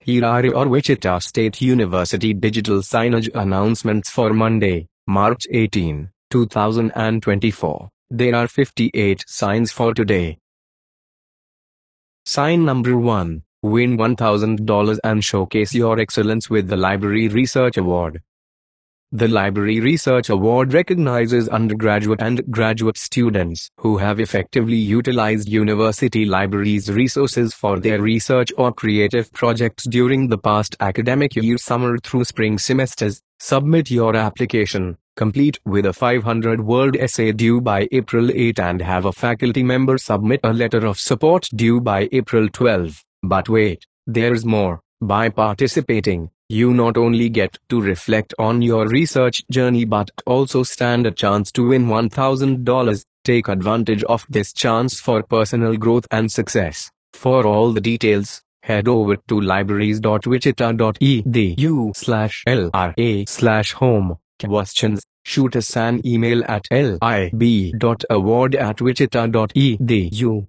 Here are your Wichita State University digital signage announcements for Monday, March 18, 2024. There are 58 signs for today. Sign number 1. Win $1,000 and showcase your excellence with the Library Research Award. The Library Research Award recognizes undergraduate and graduate students who have effectively utilized university libraries' resources for their research or creative projects during the past academic year summer through spring semesters. Submit your application, complete with a 500-word essay due by April 8 and have a faculty member submit a letter of support due by April 12. But wait, there's more. By participating, you not only get to reflect on your research journey but also stand a chance to win $1,000. Take advantage of this chance for personal growth and success. For all the details, head over to libraries.wichita.edu/LRA/home. Questions? Shoot us an email at lib.award@wichita.edu.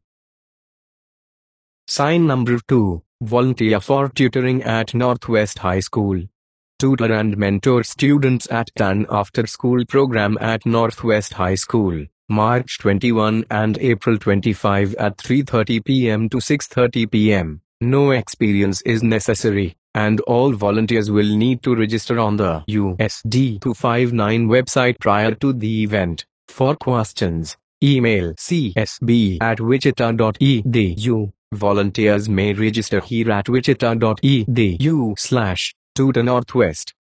Sign number 2. Volunteer for tutoring at Northwest High School. Tutor and mentor students at an after-school program at Northwest High School, March 21 and April 25 at 3:30 p.m. to 6:30 p.m. No experience is necessary, and all volunteers will need to register on the USD 259 website prior to the event. For questions, email csb@wichita.edu. Volunteers may register here at wichita.edu/tutornorthwest.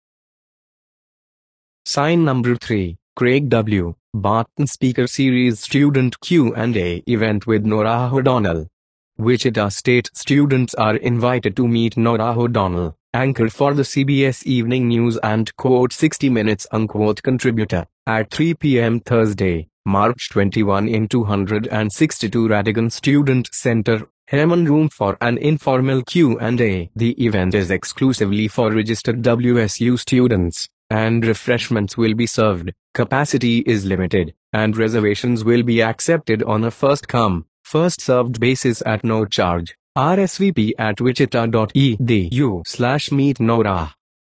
Sign number 3. Craig W. Barton Speaker Series Student Q&A event with Norah O'Donnell. Wichita State students are invited to meet Norah O'Donnell, anchor for the CBS Evening News and "60 Minutes" contributor, at 3 p.m. Thursday, March 21 in 262 Radigan Student Center, Harmon Room for an informal Q&A. The event is exclusively for registered WSU students, and refreshments will be served. Capacity is limited, and reservations will be accepted on a first-come, first-served basis at no charge. RSVP at wichita.edu/meet Norah.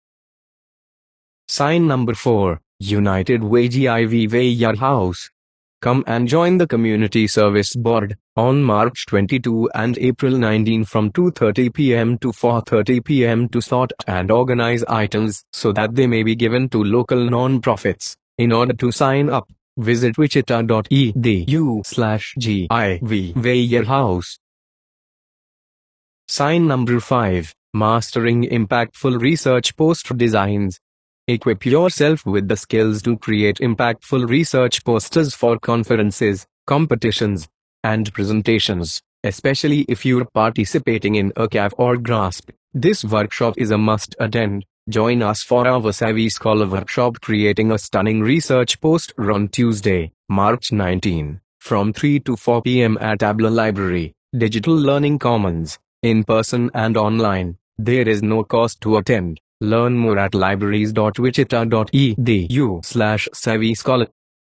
Sign number 4. United Way GIV Way House. Come and join the Community Service Board on March 22 and April 19 from 2:30 p.m. to 4:30 p.m. to sort and organize items so that they may be given to local non-profits. In order to sign up, visit wichita.edu/GIV Way House. Sign number 5. Mastering Impactful Research Poster Designs. Equip yourself with the skills to create impactful research posters for conferences, competitions, and presentations, especially if you're participating in a CAF or GRASP. This workshop is a must-attend. Join us for our Savvy Scholar workshop creating a stunning research poster on Tuesday, March 19, from 3 to 4 p.m. at Abla Library, Digital Learning Commons, in person and online. There is no cost to attend. Learn more at libraries.wichita.edu/savvyscholar.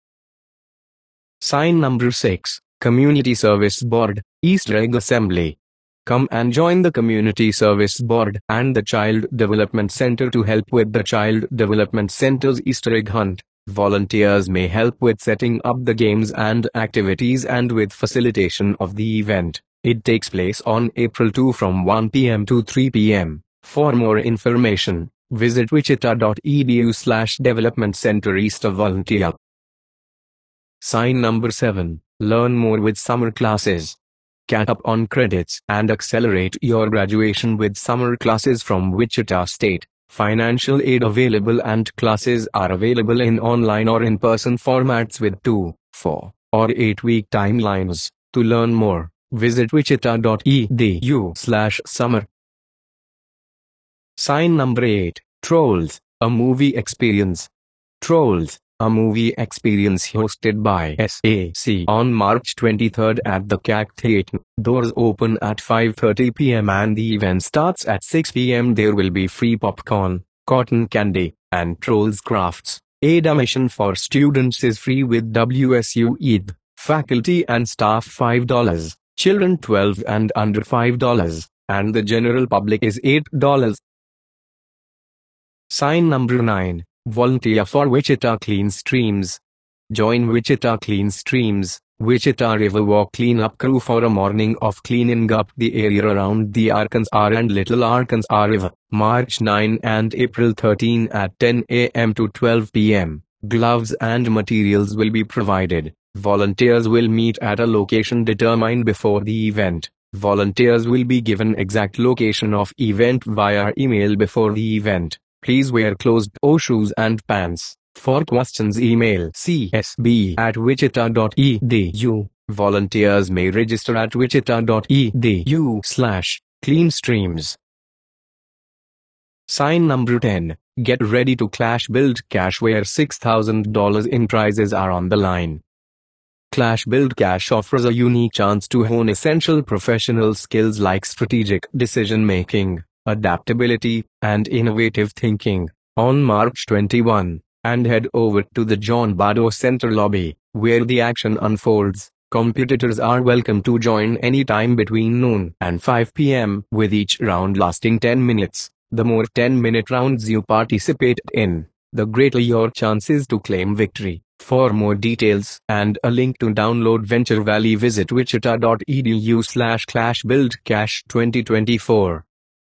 Sign number 6. Community Service Board, Easter Egg Assembly. Come and join the Community Service Board and the Child Development Center to help with the Child Development Center's Easter Egg Hunt. Volunteers may help with setting up the games and activities and with facilitation of the event. It takes place on April 2 from 1 p.m. to 3 p.m. For more information, visit wichita.edu/development center Easter volunteer. Sign number 7. Learn more with summer classes. Catch up on credits and accelerate your graduation with summer classes from Wichita State. Financial aid available and classes are available in online or in-person formats with 2, 4, or 8-week timelines. To learn more, visit wichita.edu/summer. Sign number 8. Trolls, a movie experience. Trolls, a movie experience hosted by SAC on March 23 at the CAC Theatre. Doors open at 5:30 p.m. and the event starts at 6 p.m. There will be free popcorn, cotton candy, and Trolls crafts. Admission for students is free with WSU ED. Faculty and staff $5. Children 12 and under $5. and the general public is $8. Sign number 9. Volunteer for Wichita Clean Streams. Join Wichita Clean Streams, Wichita River Walk cleanup crew for a morning of cleaning up the area around the Arkansas and Little Arkansas River, March 9 and April 13 at 10 a.m. to 12 p.m. Gloves and materials will be provided. Volunteers will meet at a location determined before the event. Volunteers will be given exact location of event via email before the event. Please wear closed-toe shoes and pants. For questions, email csb@wichita.edu. Volunteers may register at wichita.edu/cleanstreams. Sign number 10. Get ready to Clash Build Cash, where $6,000 in prizes are on the line. Clash Build Cash offers a unique chance to hone essential professional skills like strategic decision-making, adaptability, and innovative thinking. On March 21, and head over to the John Bardow Center lobby, where the action unfolds. Competitors are welcome to join anytime between noon and 5 p.m., with each round lasting 10 minutes. The more 10-minute rounds you participate in, the greater your chances to claim victory. For more details and a link to download Venture Valley, visit wichita.edu/clashbuildcash2024.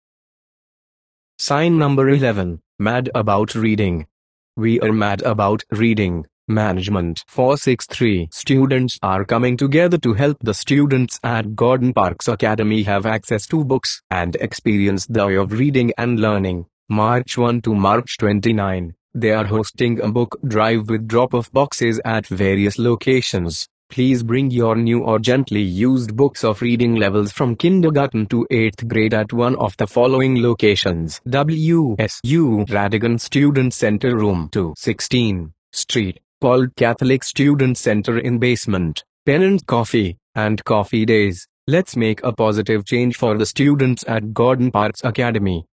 Sign number 11. Mad about reading. We are mad about reading. Management 463 students are coming together to help the students at Gordon Parks Academy have access to books and experience the joy of reading and learning. March 1 to March 29, they are hosting a book drive with drop-off boxes at various locations. Please bring your new or gently used books of reading levels from kindergarten to 8th grade at one of the following locations: WSU Radigan Student Center, Room 216, Street, Paul Catholic Student Center in basement, Pennant Coffee, and Coffee Days. Let's make a positive change for the students at Gordon Parks Academy.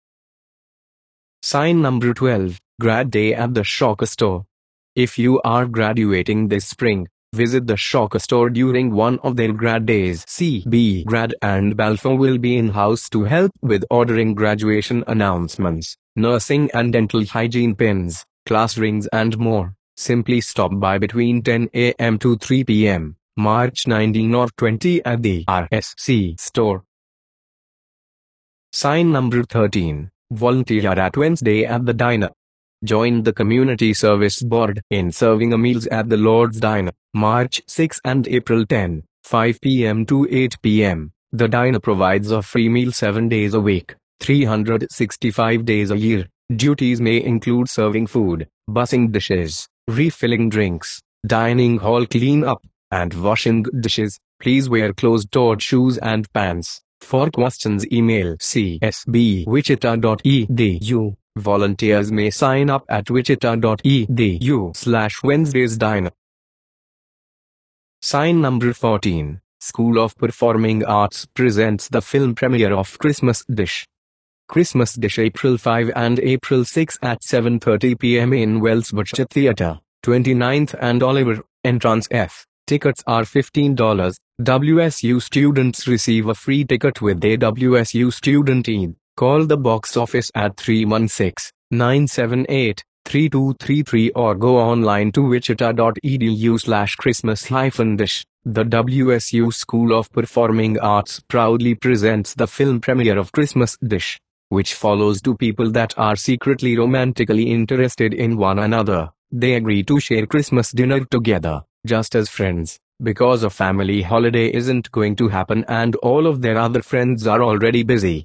Sign number 12. Grad Day at the Shocker Store. If you are graduating this spring, visit the Shocker Store during one of their grad days. CB Grad and Balfour will be in-house to help with ordering graduation announcements, nursing and dental hygiene pins, class rings and more. Simply stop by between 10 a.m. to 3 p.m., March 19 or 20 at the RSC store. Sign number 13. Volunteer at Wednesday at the Diner. Join the Community Service Board in serving meals at the Lord's Diner, March 6 and April 10, 5 p.m. to 8 p.m. The Diner provides a free meal 7 days a week, 365 days a year. Duties may include serving food, bussing dishes, refilling drinks, dining hall cleanup, and washing dishes. Please wear closed-toed shoes and pants. For questions, email csb@wichita.edu. Volunteers may sign up at wichita.edu/WednesdaysDiner. Sign number 14. School of Performing Arts presents the film premiere of Christmas Dish. Christmas Dish, April 5 and April 6 at 7:30 p.m. in Wellsboro Theatre, 29th and Oliver, entrance F. Tickets are $15. WSU students receive a free ticket with their WSU student ID. Call the box office at 316-978-3233 or go online to wichita.edu/Christmas-Dish. The WSU School of Performing Arts proudly presents the film premiere of Christmas Dish, which follows two people that are secretly romantically interested in one another. They agree to share Christmas dinner together, just as friends, because a family holiday isn't going to happen and all of their other friends are already busy.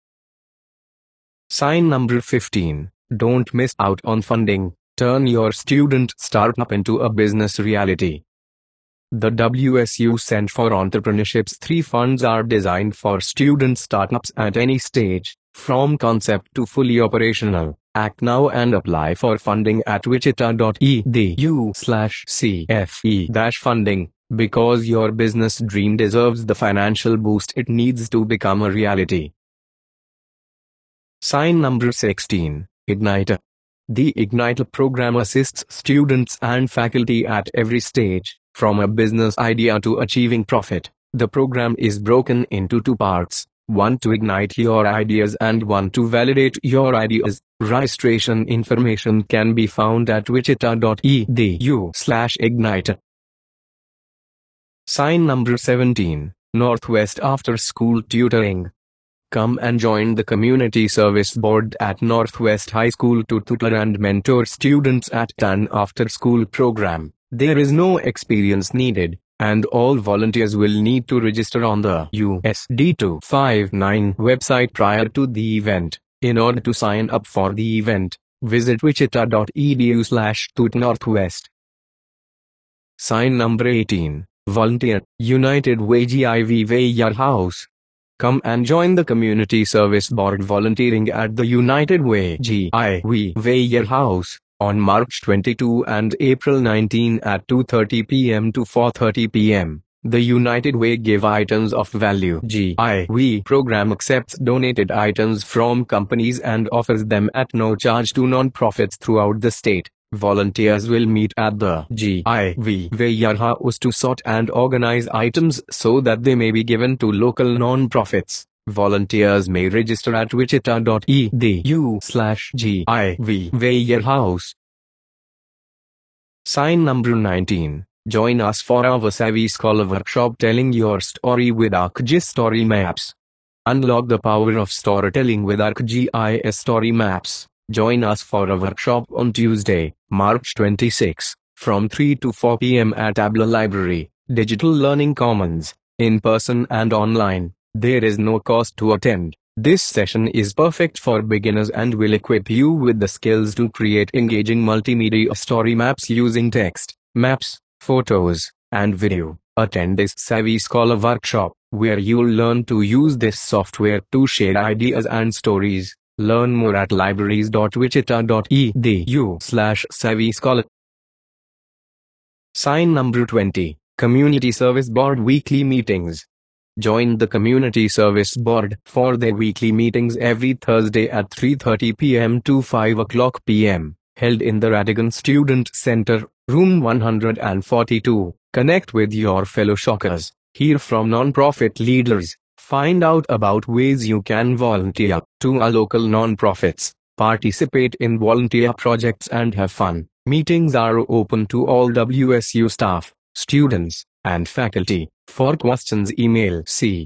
Sign number 15. Don't miss out on funding. Turn your student startup into a business reality. The WSU Center for Entrepreneurship's 3 funds are designed for student startups at any stage, from concept to fully operational. Act now and apply for funding at wichita.edu/CFE-funding, because your business dream deserves the financial boost it needs to become a reality. Sign number 16. Igniter. The Igniter program assists students and faculty at every stage, from a business idea to achieving profit. The program is broken into 2 parts: 1 to ignite your ideas and 1 to validate your ideas. Registration information can be found at wichita.edu/ignite. Sign number 17, Northwest After School Tutoring. Come and join the Community Service Board at Northwest High School to tutor and mentor students at an after-school program. There is no experience needed, and all volunteers will need to register on the USD 259 website prior to the event. In order to sign up for the event, visit wichita.edu/tutnorthwest. Sign number 18, Volunteer, United Way GIV Warehouse. Come and join the Community Service Board volunteering at the United Way GIV Warehouse on March 22 and April 19 at 2:30 p.m. to 4:30 p.m. The United Way Give Items of Value GIV program accepts donated items from companies and offers them at no charge to non-profits throughout the state. Volunteers will meet at the GIV warehouse to sort and organize items so that they may be given to local non-profits. Volunteers may register at wichita.edu/GIV warehouse. Sign number 19. Join us for our Savvy Scholar workshop telling your story with ArcGIS Story Maps. Unlock the power of storytelling with ArcGIS Story Maps. Join us for a workshop on Tuesday, March 26, from 3 to 4 p.m. at Abla Library, Digital Learning Commons, in person and online. There is no cost to attend. This session is perfect for beginners and will equip you with the skills to create engaging multimedia story maps using text, maps, photos, and video. Attend this Savvy Scholar workshop, where you'll learn to use this software to share ideas and stories. Learn more at libraries.wichita.edu/SavvyScholar. Sign number 20, Community Service Board Weekly Meetings. Join the Community Service Board for their weekly meetings every Thursday at 3:30 p.m. to 5:00 p.m., held in the Radigan Student Center, Room 142. Connect with your fellow Shockers, hear from non-profit leaders, find out about ways you can volunteer to our local non-profits, participate in volunteer projects and have fun. Meetings are open to all WSU staff, students, and faculty. For questions, email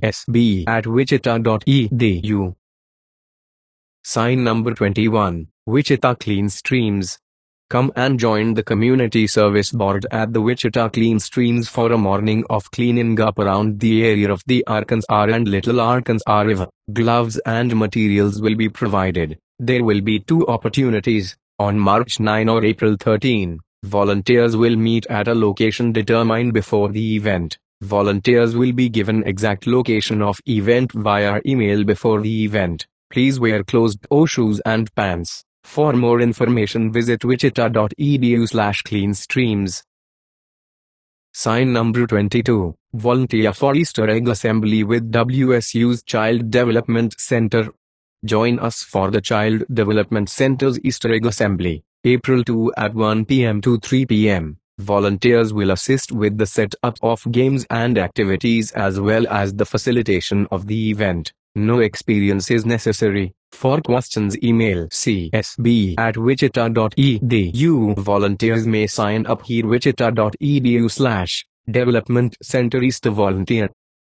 csb@wichita.edu. Sign number 21, Wichita Clean Streams. Come and join the Community Service Board at the Wichita Clean Streams for a morning of cleaning up around the area of the Arkansas and Little Arkansas River. Gloves and materials will be provided. There will be 2 opportunities, on March 9 or April 13. Volunteers will meet at a location determined before the event. Volunteers will be given exact location of event via email before the event. Please wear closed-toe shoes and pants. For more information, visit wichita.edu/cleanstreams. Sign number 22, Volunteer for Easter Egg Assembly with WSU's Child Development Center. Join us for the Child Development Center's Easter Egg Assembly, April 2 at 1 p.m. to 3 p.m. Volunteers will assist with the setup of games and activities as well as the facilitation of the event. No experience is necessary. For questions, email csb@wichita.edu. Volunteers may sign up here wichita.edu/development center Easter volunteer.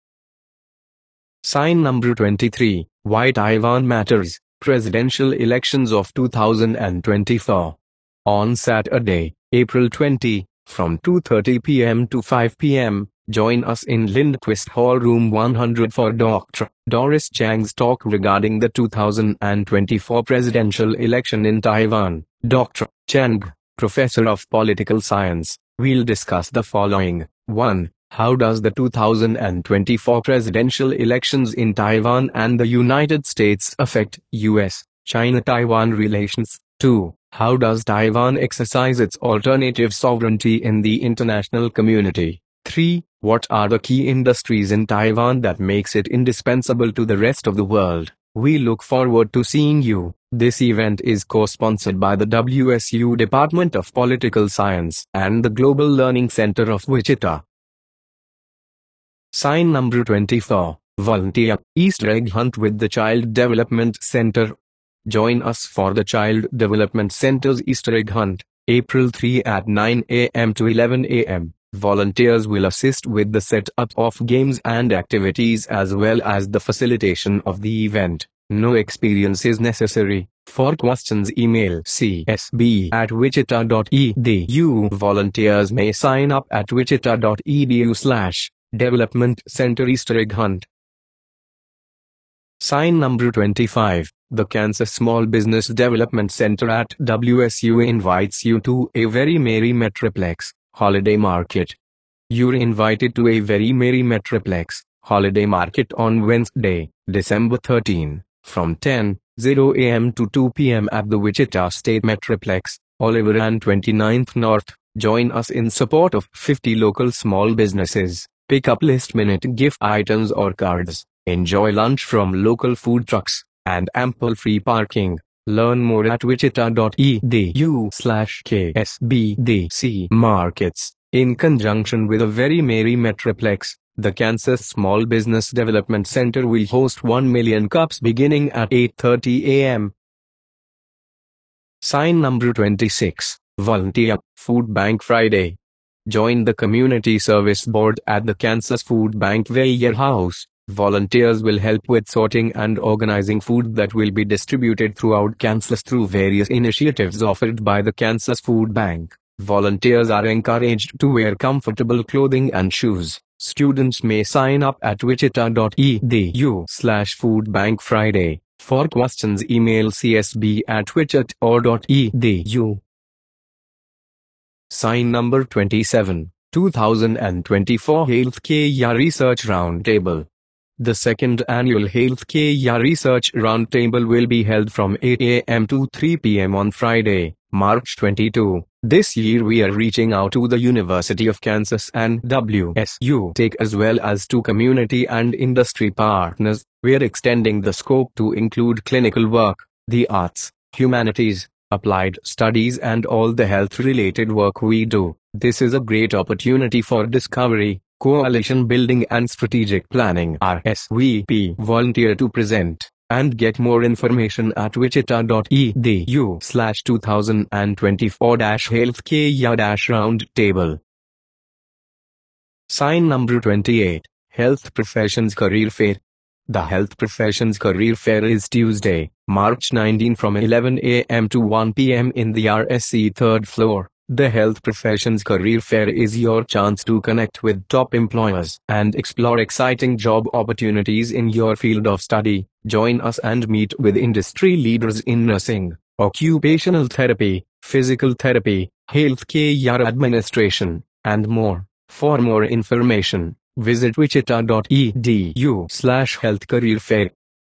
Sign number 23, Why Taiwan Matters, Presidential Elections of 2024. On Saturday, April 20, from 2:30 p.m. to 5 p.m., join us in Lindquist Hall Room 100 for Dr. Doris Chang's talk regarding the 2024 presidential election in Taiwan. Dr. Chang, Professor of Political Science, will discuss the following. 1. How does the 2024 presidential elections in Taiwan and the United States affect U.S.-China-Taiwan relations? 2. How does Taiwan exercise its alternative sovereignty in the international community? 3. What are the key industries in Taiwan that makes it indispensable to the rest of the world? We look forward to seeing you. This event is co-sponsored by the WSU Department of Political Science and the Global Learning Center of Wichita. Sign number 24, Volunteer Easter egg hunt with the Child Development Center. Join us for the Child Development Center's Easter egg hunt, April 3 at 9 a.m. to 11 a.m. Volunteers will assist with the setup of games and activities as well as the facilitation of the event. No experience is necessary. For questions, email csb@wichita.edu. Volunteers may sign up at wichita.edu/Development Center Easter egg hunt. Sign number 25. The Kansas Small Business Development Center at WSU invites you to a very merry Metroplex holiday market. You're invited to a very merry Metroplex holiday market on Wednesday, December 13, from 10:00 a.m. to 2 p.m. at the Wichita State Metroplex, Oliver and 29th North. Join us in support of 50 local small businesses. Pick up last-minute gift items or cards. Enjoy lunch from local food trucks and ample free parking. Learn more at wichita.edu/KSBDC Markets. In conjunction with a very merry Metroplex, the Kansas Small Business Development Center will host 1 million cups beginning at 8:30 a.m. Sign number 26. Volunteer Food Bank Friday. Join the Community Service Board at the Kansas Food Bank Warehouse. Volunteers will help with sorting and organizing food that will be distributed throughout Kansas through various initiatives offered by the Kansas Food Bank. Volunteers are encouraged to wear comfortable clothing and shoes. Students may sign up at wichita.edu/foodbankfriday. For questions, email csb@wichita.edu. Sign number 27. 2024 Healthcare Research Roundtable. The second annual Healthcare Research Roundtable will be held from 8 a.m. to 3 p.m. on Friday, March 22. This year we are reaching out to the University of Kansas and WSU Tech as well as to community and industry partners. We are extending the scope to include clinical work, the arts, humanities, applied studies and all the health-related work we do. This is a great opportunity for discovery, coalition building and strategic planning. RSVP volunteer to present and get more information at wichita.edu/2024-healthcare-roundtable. Sign number 28. Health Professions Career Fair. The Health Professions Career Fair is Tuesday, March 19 from 11 a.m. to 1 p.m. in the RSC 3rd floor. The Health Professions Career Fair is your chance to connect with top employers and explore exciting job opportunities in your field of study. Join us and meet with industry leaders in nursing, occupational therapy, physical therapy, healthcare administration, and more. For more information, visit wichita.edu/healthcareerfair.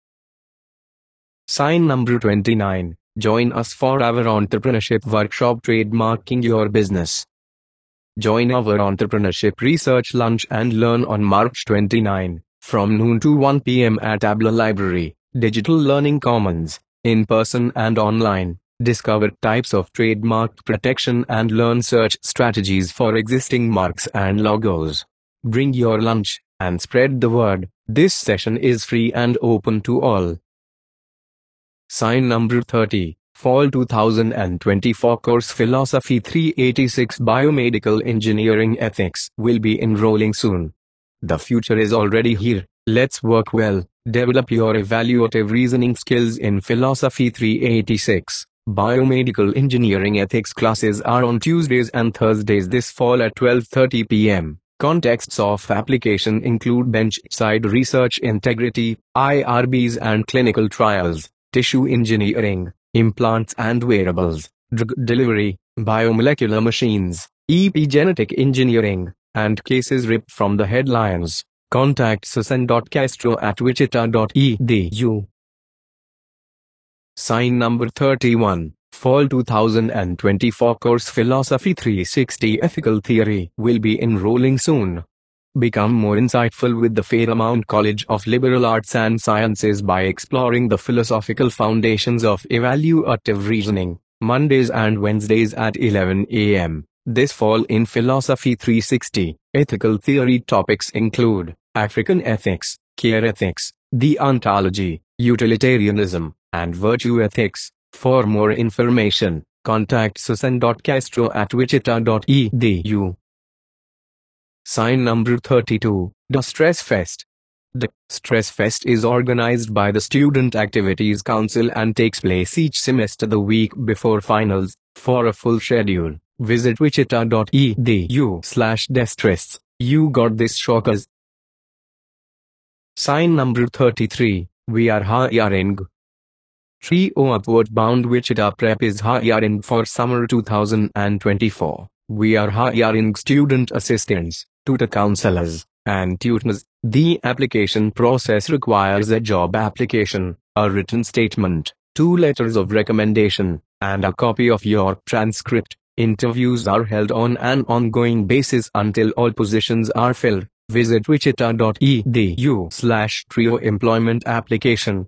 Sign number 29. Join us for our entrepreneurship workshop, Trademarking Your Business. Join our entrepreneurship research lunch and learn on March 29, from noon to 1 p.m. at Abla Library, Digital Learning Commons, in person and online. Discover types of trademark protection and learn search strategies for existing marks and logos. Bring your lunch and spread the word. This session is free and open to all. Sign number 30. Fall 2024 course Philosophy 386 Biomedical Engineering Ethics will be enrolling soon. The future is already here. Let's work well. Develop your evaluative reasoning skills in Philosophy 386. Biomedical Engineering Ethics classes are on Tuesdays and Thursdays this fall at 12:30 p.m. Contexts of application include bench-side research, integrity, IRBs and clinical trials, tissue engineering, implants and wearables, drug delivery, biomolecular machines, epigenetic engineering, and cases ripped from the headlines. Contact susan.castro@wichita.edu. Sign number 31. Fall 2024 course Philosophy 360 Ethical Theory will be enrolling soon. Become more insightful with the Fairmount College of Liberal Arts and Sciences by exploring the philosophical foundations of evaluative reasoning, Mondays and Wednesdays at 11 a.m. This fall in Philosophy 360. Ethical theory topics include African ethics, healthcare ethics, deontology, utilitarianism, and virtue ethics. For more information, contact susan.castro@wichita.edu. Sign number 32, The Stress Fest. The Stress Fest is organized by the Student Activities Council and takes place each semester the week before finals. For a full schedule, visit wichita.edu/destress. You got this, shockers. Sign number 33, We are hiring. Trio Upward Bound Wichita Prep is hiring for summer 2024. We are hiring student assistants, tutor counselors, and tutors. The application process requires a job application, a written statement, 2 letters of recommendation, and a copy of your transcript. Interviews are held on an ongoing basis until all positions are filled. Visit wichita.edu/trio employment application.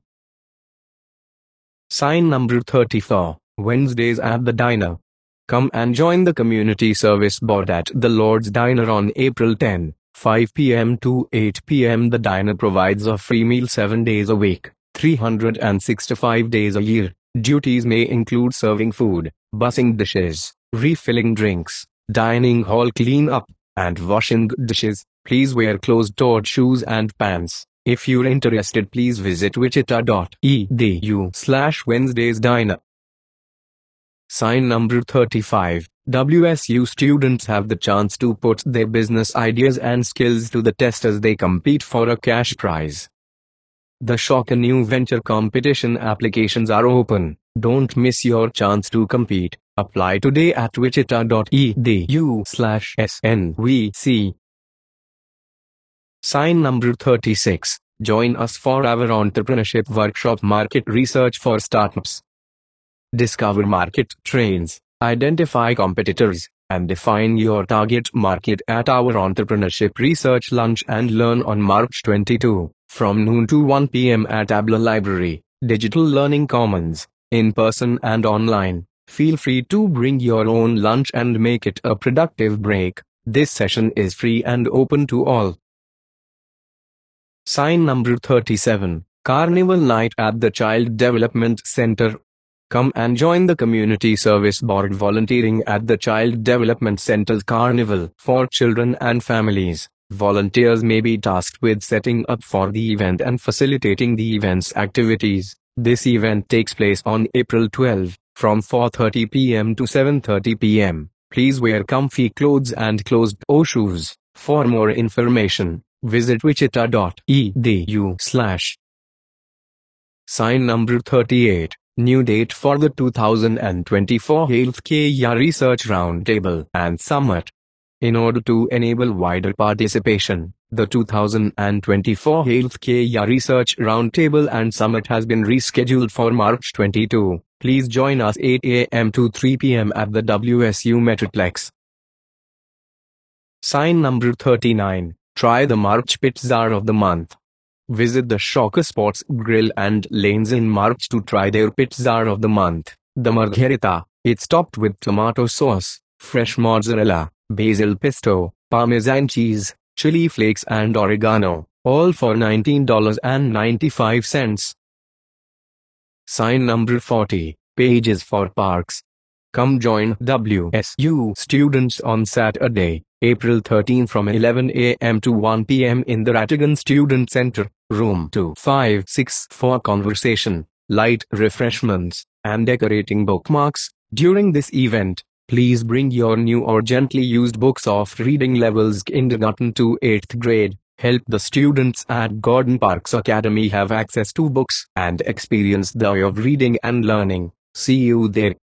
Sign number 34, Wednesdays at the Diner. Come and join the Community Service Board at the Lord's Diner on April 10, 5 p.m. to 8 p.m. The diner provides a free meal 7 days a week, 365 days a year. Duties may include serving food, bussing dishes, refilling drinks, dining hall cleanup, and washing dishes. Please wear closed-toed shoes and pants. If you're interested, please visit wichita.edu/WednesdaysDiner. Sign number 35, WSU students have the chance to put their business ideas and skills to the test as they compete for a cash prize. The Shocker New Venture competition applications are open. Don't miss your chance to compete. Apply today at wichita.edu/snvc. Sign number 36, Join us for our entrepreneurship workshop, Market Research for Startups. Discover market trends, identify competitors, and define your target market at our entrepreneurship research lunch and learn on March 22, from noon to 1 p.m. at Abla Library, Digital Learning Commons, in person and online. Feel free to bring your own lunch and make it a productive break. This session is free and open to all. Sign number 37, Carnival Night at the Child Development Center. Come and join the Community Service Board volunteering at the Child Development Center's Carnival for children and families. Volunteers may be tasked with setting up for the event and facilitating the event's activities. This event takes place on April 12, from 4:30 p.m. to 7:30 p.m. Please wear comfy clothes and closed-toe shoes. For more information, visit wichita.edu/. Sign number 38, New date for the 2024 Healthcare Research Roundtable and Summit. In order to enable wider participation, the 2024 Healthcare Research Roundtable and Summit has been rescheduled for March 22. Please join us 8 a.m. to 3 p.m. at the WSU Metroplex. Sign number 39, Try the March Pizza of the Month. Visit the Shocker Sports Grill and Lanes in March to try their Pizza of the Month, the Margherita. It's topped with tomato sauce, fresh mozzarella, basil pesto, parmesan cheese, chili flakes and oregano, all for $19.95. Sign number 40, Pages for Parks. Come join WSU students on Saturday, April 13 from 11 a.m. to 1 p.m. in the Rattigan Student Center, room 256 for conversation, light refreshments, and decorating bookmarks. During this event, please bring your new or gently used books of reading levels kindergarten to 8th grade. Help the students at Gordon Parks Academy have access to books and experience the joy of reading and learning. See you there.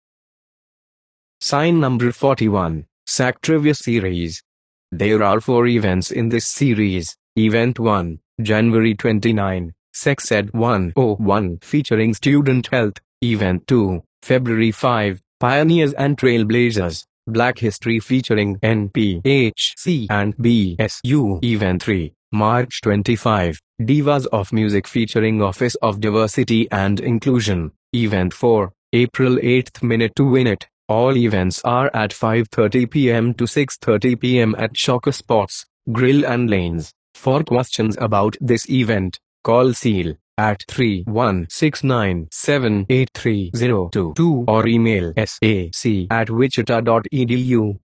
Sign number 41, SAC Trivia Series. There are 4 events in this series. Event 1, January 29, Sex Ed 101 featuring student health. Event 2, February 5, Pioneers and Trailblazers, Black History featuring NPHC and BSU. Event 3, March 25, Divas of Music featuring Office of Diversity and Inclusion. Event 4, April 8, Minute to Win It. All events are at 5:30 p.m. to 6:30 p.m. at Shocker Sports Grill and Lanes, For questions about this event, call SEAL at 3169783022 or email sac@wichita.edu.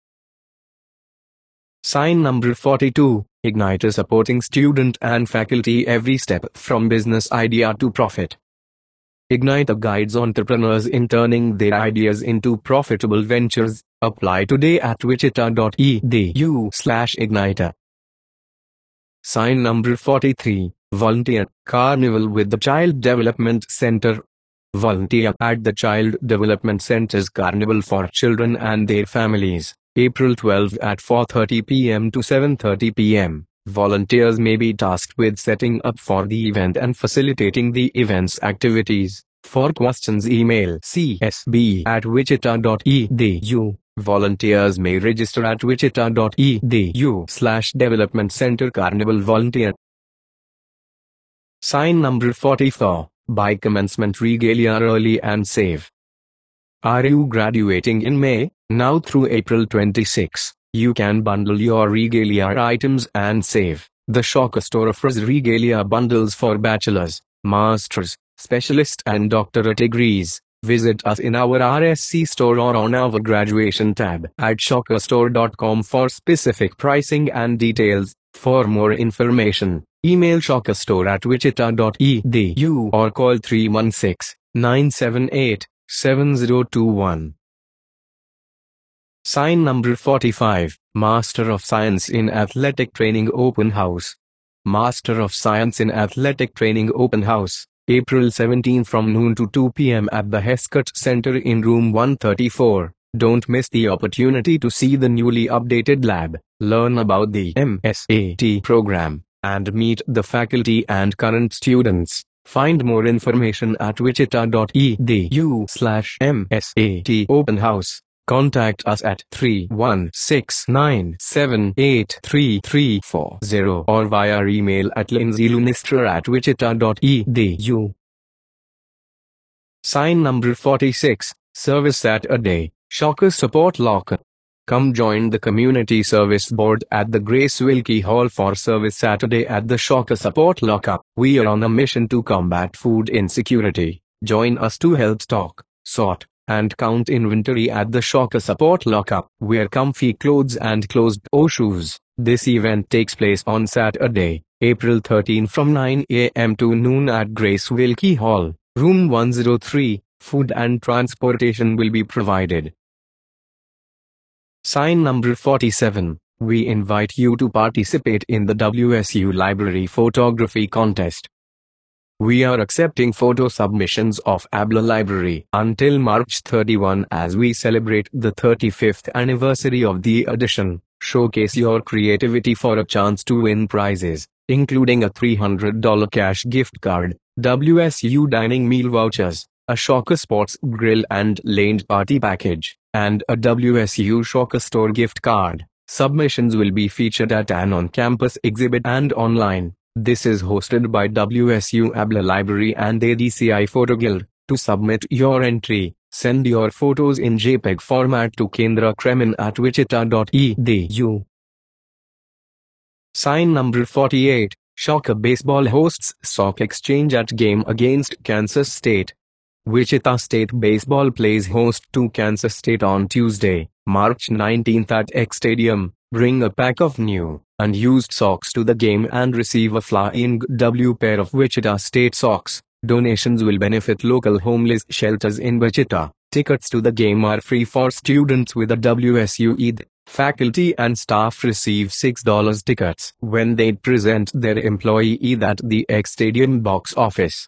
Sign number 42, Ignite, supporting student and faculty every step from business idea to profit. Ignite guides entrepreneurs in turning their ideas into profitable ventures. Apply today at wichita.edu/ignite. Sign number 43, Volunteer, Carnival with the Child Development Center. Volunteer at the Child Development Center's Carnival for Children and their families, April 12 at 4:30 p.m. to 7:30 p.m. Volunteers may be tasked with setting up for the event and facilitating the event's activities. For questions, email csb@wichita.edu. Volunteers may register at wichita.edu/development center carnival volunteer. Sign number 44, Buy commencement regalia early and save. Are you graduating in May? Now through April 26, you can bundle your regalia items and save. The Shocker Store offers regalia bundles for bachelor's, master's, specialist and doctorate degrees. Visit us in our RSC store or on our graduation tab at shockerstore.com for specific pricing and details. For more information, email shockerstore@wichita.edu or call 316-978-7021. Sign number 45, Master of Science in Athletic Training Open House. Master of Science in Athletic Training Open House, April 17 from noon to 2 p.m. at the Heskett Center in room 134. Don't miss the opportunity to see the newly updated lab, learn about the MSAT program, and meet the faculty and current students. Find more information at wichita.edu/MSAT Open House. Contact us at 316-978-3340 or via email at lindsaylunistra@wichita.edu. Sign number 46, Service Saturday, Shocker Support Locker. Come join the Community Service Board at the Grace Wilkie Hall for Service Saturday at the Shocker Support Locker. We are on a mission to combat food insecurity. Join us to help stock, sort, and count inventory at the Shocker Support Lockup. Wear comfy clothes and closed-toe shoes. This event takes place on Saturday, April 13 from 9 a.m. to noon at Grace Wilkie Hall, room 103. Food and transportation will be provided. Sign number 47. We invite you to participate in the WSU Library Photography Contest. We are accepting photo submissions of ABLA Library until March 31 as we celebrate the 35th anniversary of the edition. Showcase your creativity for a chance to win prizes, including a $300 cash gift card, WSU dining meal vouchers, a Shocker Sports Grill and Laned Party package, and a WSU Shocker Store gift card. Submissions will be featured at an on-campus exhibit and online. This is hosted by WSU ABLA Library and ADCI Photo Guild. To submit your entry, send your photos in JPEG format to kendrakremen@wichita.edu. Sign number 48, Shocker Baseball hosts Sock Exchange at game against Kansas State. Wichita State Baseball plays host to Kansas State on Tuesday, March 19 at Eck Stadium. Bring a pack of new and used socks to the game and receive a flying W pair of Wichita State socks. Donations will benefit local homeless shelters in Wichita. Tickets to the game are free for students with a WSU ED. Faculty and staff receive $6 tickets when they present their employee ED at the Eck Stadium box office.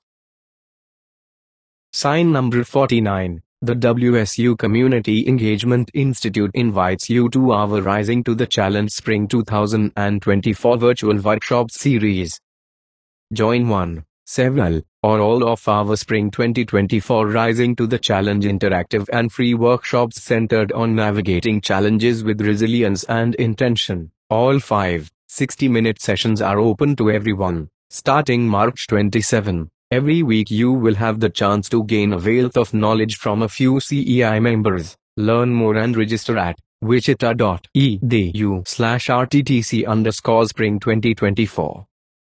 Sign number 49. The WSU Community Engagement Institute invites you to our Rising to the Challenge Spring 2024 virtual workshop series. Join one, several, or all of our Spring 2024 Rising to the Challenge interactive and free workshops centered on navigating challenges with resilience and intention. All 5 60-minute sessions are open to everyone, starting March 27. Every week you will have the chance to gain a wealth of knowledge from a few CEI members. Learn more and register at wichita.edu/rttc_spring 2024.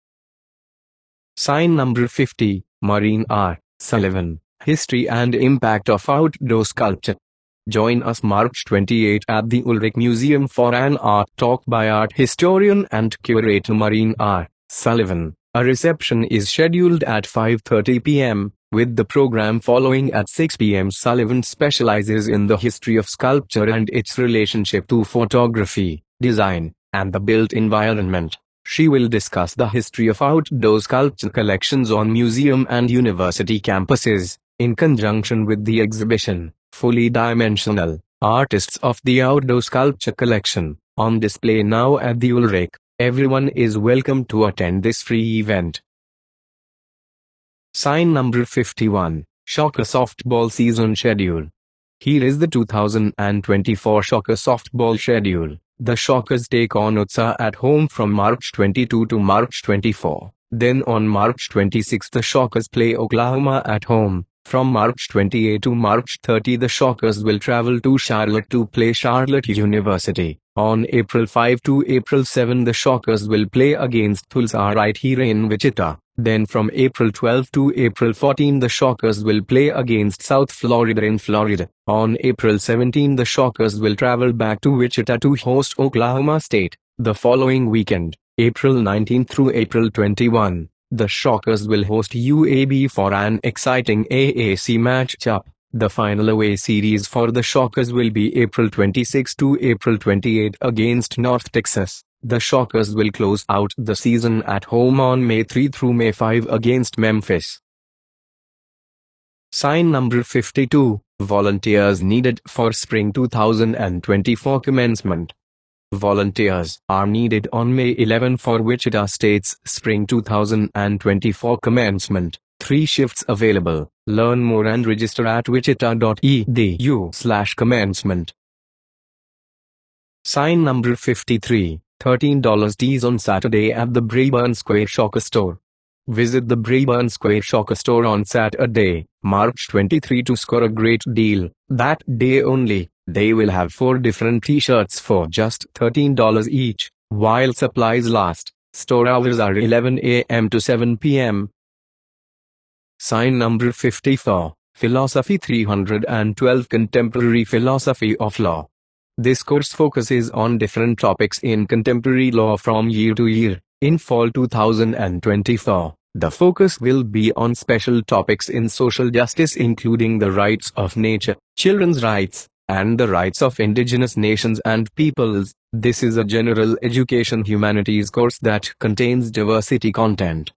Sign number 50, Maureen R. Sullivan, History and Impact of Outdoor Sculpture. Join us March 28 at the Ulrich Museum for an art talk by art historian and curator Maureen R. Sullivan. A reception is scheduled at 5:30 p.m., with the program following at 6 p.m. Sullivan specializes in the history of sculpture and its relationship to photography, design, and the built environment. She will discuss the history of outdoor sculpture collections on museum and university campuses, in conjunction with the exhibition, Fully Dimensional, Artists of the Outdoor Sculpture Collection, on display now at the Ulrich. Everyone is welcome to attend this free event. Sign number 51, Shocker Softball Season Schedule. Here is the 2024 Shocker Softball Schedule. The Shockers take on Utah at home from March 22 to March 24. Then on March 26 the Shockers play Oklahoma at home. From March 28 to March 30 the Shockers will travel to Charlotte to play Charlotte University. On April 5 to April 7 the Shockers will play against Tulsa right here in Wichita. Then from April 12 to April 14 the Shockers will play against South Florida in Florida. On April 17 the Shockers will travel back to Wichita to host Oklahoma State. The following weekend, April 19 through April 21, the Shockers will host UAB for an exciting AAC matchup. The final away series for the Shockers will be April 26 to April 28 against North Texas. The Shockers will close out the season at home on May 3 through May 5 against Memphis. Sign number 52, Volunteers needed for Spring 2024 commencement. Volunteers are needed on May 11 for Wichita State's Spring 2024 commencement. 3 shifts available. Learn more and register at wichita.edu/commencement. Sign number 53, $13 tees on Saturday at the Brayburn Square Shocker Store. Visit the Brayburn Square Shocker Store on Saturday, March 23 to score a great deal. That day only, they will have 4 different t-shirts for just $13 each, while supplies last. Store hours are 11 a.m. to 7 p.m. Sign number 54, Philosophy 312 Contemporary Philosophy of Law. This course focuses on different topics in contemporary law from year to year. In fall 2024, the focus will be on special topics in social justice including the rights of nature, children's rights, and the rights of indigenous nations and peoples. This is a general education humanities course that contains diversity content.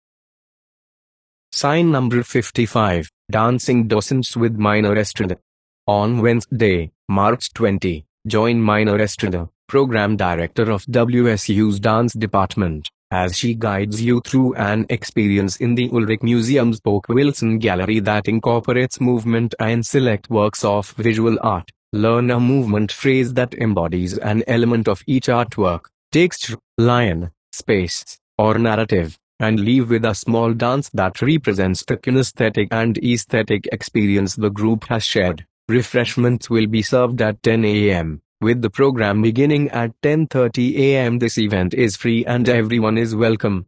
Sign number 55, Dancing Docents with Minor Estrada. On Wednesday, March 20, join Minor Estrada, Program Director of WSU's Dance Department, as she guides you through an experience in the Ulrich Museum's Polk Wilson Gallery that incorporates movement and select works of visual art. Learn a movement phrase that embodies an element of each artwork, texture, line, space, or narrative, and leave with a small dance that represents the kinesthetic and aesthetic experience the group has shared. Refreshments will be served at 10 a.m., with the program beginning at 10:30 a.m. This event is free and everyone is welcome.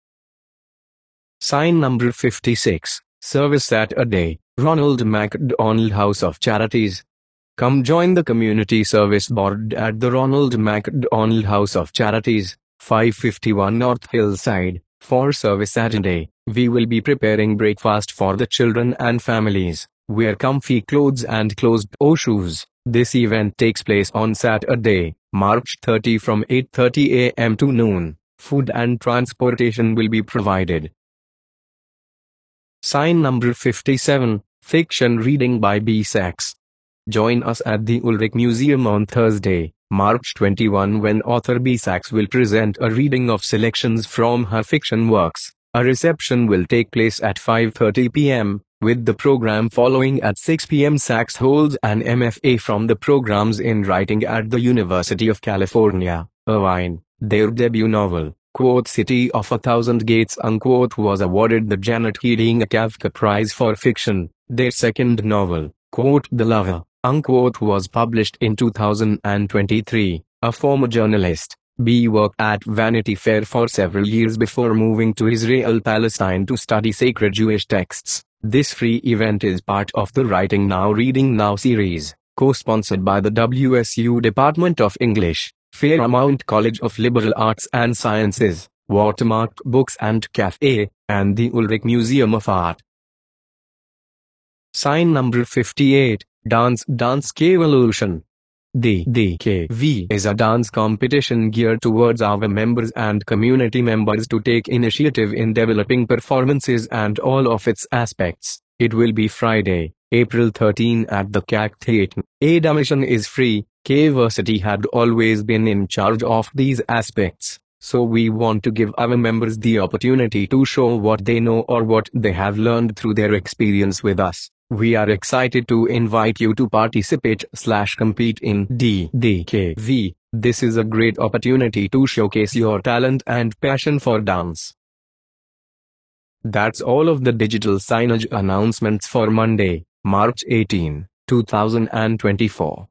Sign number 56, Service Saturday, Ronald McDonald House of Charities. Come join the Community Service Board at the Ronald McDonald House of Charities, 551 North Hillside, for Service Saturday. We will be preparing breakfast for the children and families. Wear comfy clothes and closed-toe shoes. This event takes place on Saturday, March 30 from 8:30 a.m. to noon. Food and transportation will be provided. Sign number 57, Fiction Reading by B. Sachs. Join us at the Ulrich Museum on Thursday, March 21 when author B. Sachs will present a reading of selections from her fiction works. A reception will take place at 5:30 p.m., with the program following at 6 p.m. Sachs holds an MFA from the programs in writing at the University of California, Irvine. Their debut novel, City of a Thousand Gates, was awarded the Janet Hiedinga Kafka Prize for Fiction. Their second novel, The Lover, Unquote was published in 2023. A former journalist, B worked at Vanity Fair for several years before moving to Israel Palestine to study sacred Jewish texts. This free event is part of the Writing Now Reading Now series, co-sponsored by the WSU Department of English, Fairmount College of Liberal Arts and Sciences, Watermark Books and Cafe, and the Ulrich Museum of Art. Sign number 58, Dance Evolution. The DKV is a dance competition geared towards our members and community members to take initiative in developing performances and all of its aspects. It will be Friday, April 13 at the CAC Theatre. Admission is free. Kvarsity had always been in charge of these aspects, so we want to give our members the opportunity to show what they know or what they have learned through their experience with us. We are excited to invite you to participate/compete in DKV. This is a great opportunity to showcase your talent and passion for dance. That's all of the digital signage announcements for Monday, March 18, 2024.